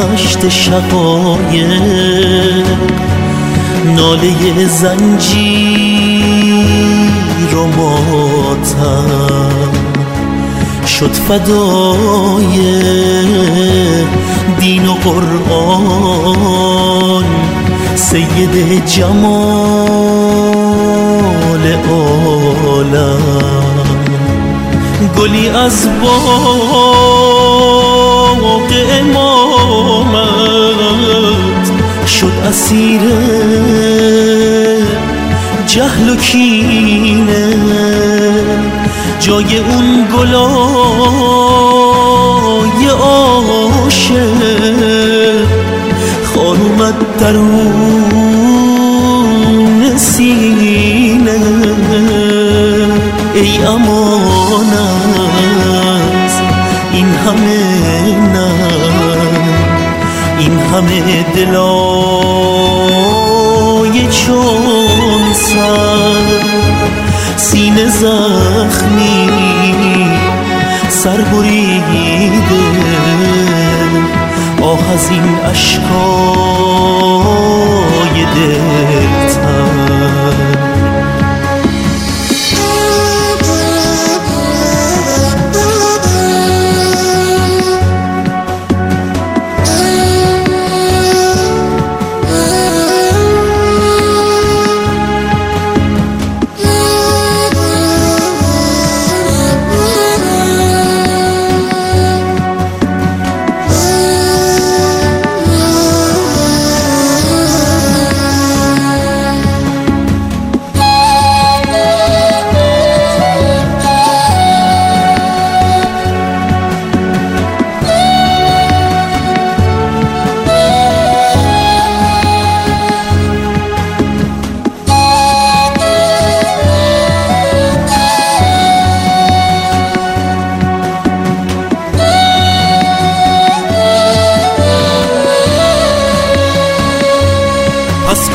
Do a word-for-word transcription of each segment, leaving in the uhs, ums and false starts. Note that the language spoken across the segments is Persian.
دشت شقایق، ناله زنجیر و ماتم شد فدای دین و قرآن، سید جمال عالم. گلی از باغ امامت شد اسیر جهل و کینه، جای اون گلای عاشق خار اومد درون سینه. ای امانت این همه نه، این همه دلای چون سر، سینه زخمی سر بریده، آه از این اشکای دلتر. از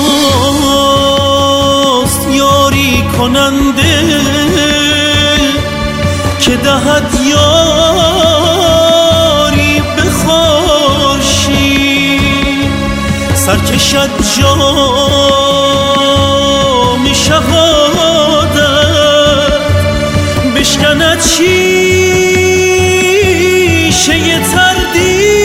کجاست یاری کننده که دهد یاری به خورشید، سر کشد جام شهادت، بشکند شیشه تردید.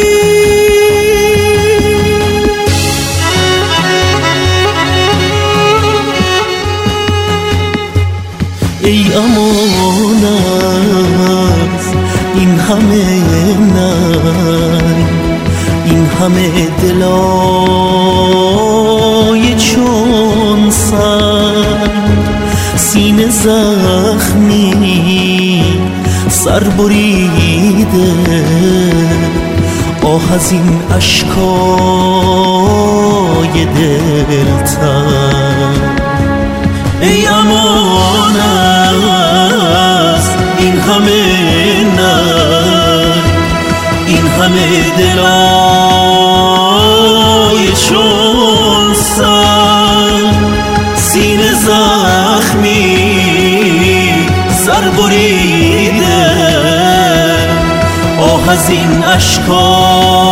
ای امانت این همه ننگ، این همه دلای چون سنگ، سینه زخمی سر بریده، آه از این اشکای دلتر. ای امانت این همه ننگ، این همه دلای چون سنگ، سینه زخمی سر بریده، آه از این اشکای